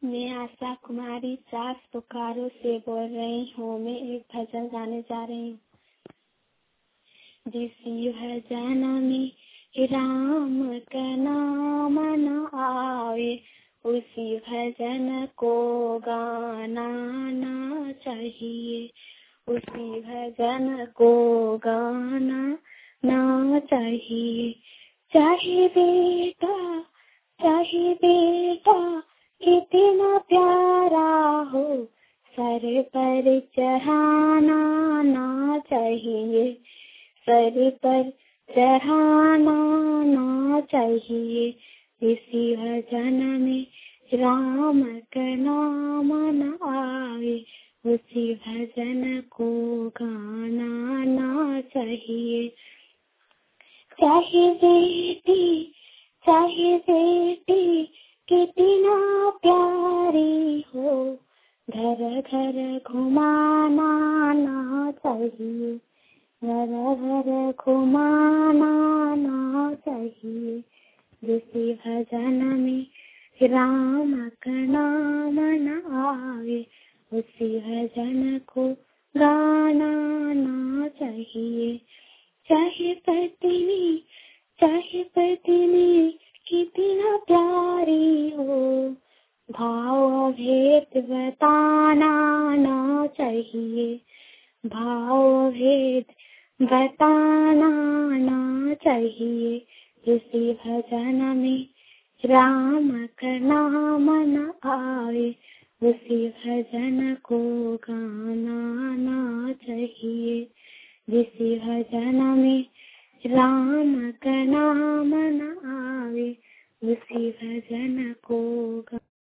मैं आशा कुमारी सास बोकारो से बोल रही हूँ। मैं एक भजन गाने जा रही हूँ। जिस भजन में राम का नाम न आवे, उसी भजन को गाना ना चाहिए। उसी भजन को गाना ना चाहिए। चाहे बेटा कितना प्यारा हो, सर पर चढ़ाना ना चाहिए। सर पर चढ़ाना ना चाहिए। इसी भजन में राम का नाम न आवे, उसी भजन को गाना ना चाहिए। चाहे बेटी कितना प्यारी हो, घर घर घुमाना ना चाहिए। घर घर घुमाना ना चाहिए। जिस भजन में राम का नाम न आवे, उसी भजन को गाना ना चाहिए। चाहे पत्नी कितना प्यारी हो, भाव भेद बताना ना चाहिए। भाव भेद बताना ना चाहिए। इसी भजन में राम का नाम न आवे, उसी भजन को गाना ना चाहिए। जिस भजन में राम का नाम न आवे, उसी भजन को